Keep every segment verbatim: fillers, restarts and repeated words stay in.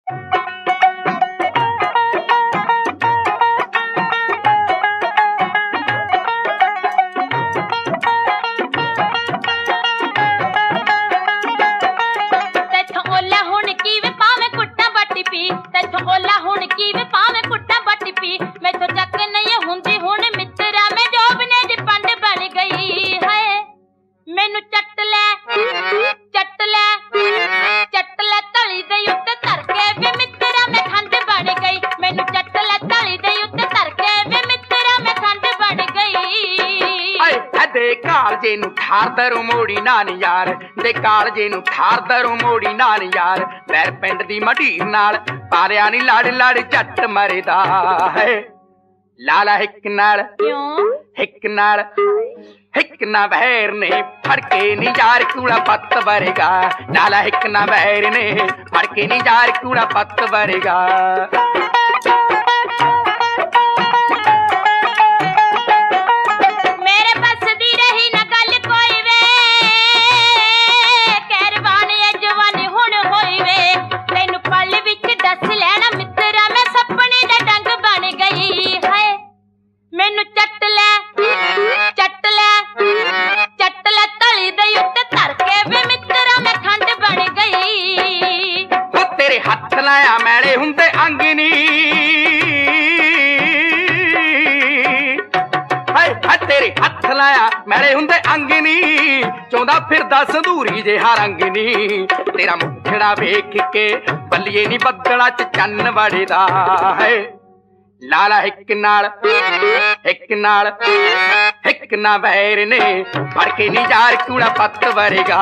कालजे नू ठार दरो मोड़ी नान यार दे कालजे नू ठार दरो मोड़ी नान यार पैर पिंड दी मढीर नाल पारिया नी लड़ लड़ झट मरदा है लाला हिक नाल हिक नाल हिक ना बहर ने फड़के नी यार कूड़ा पत्त वरेगा लाला हिक ना बहर ने फड़के नी यार कूड़ा पत्त वरेगा मैले हुंदे अंगनी हाय हाय तेरे हथ लाया मैले हुंदे अंगनी चौंदा फिरदा संधूरी जिहा रंगनी तेरा मुखड़ा वेख के बल्लिए नी बदला च चन्न वड़दा है लाला हिक नाल हिक नाल हिक ना बैर ने फड़ के नी यार कूड़ा पत्त वरेगा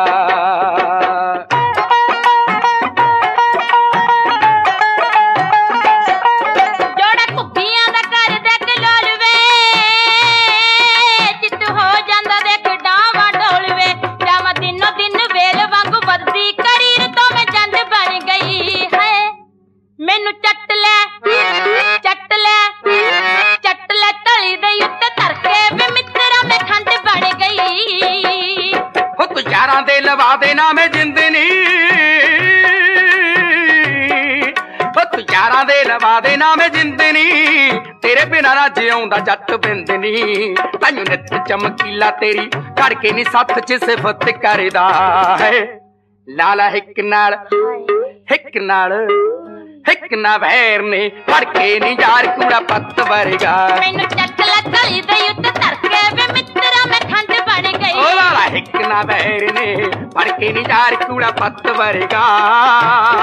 यारां दे लवा दे ना मैं जिंदनी तू यारां दे लवा दे ना मैं जिंदनी तेरे बिना ना जिउंदा जट बिंदनी तैनू नित चमकीला तेरी धड़के नी सथ च सिफत करदा है लाला हिक नाल हिक नाल हिक ना बहर ने फड़के नी यार कूड़ा पत्त वरेगा मैनू चट ला गली दे उत्ते धड़के वे मित्रा मैं खंड बन गई ओ लाला हिक ना बहर ने फड़के नी यार कूड़ा पत्त वरेगा।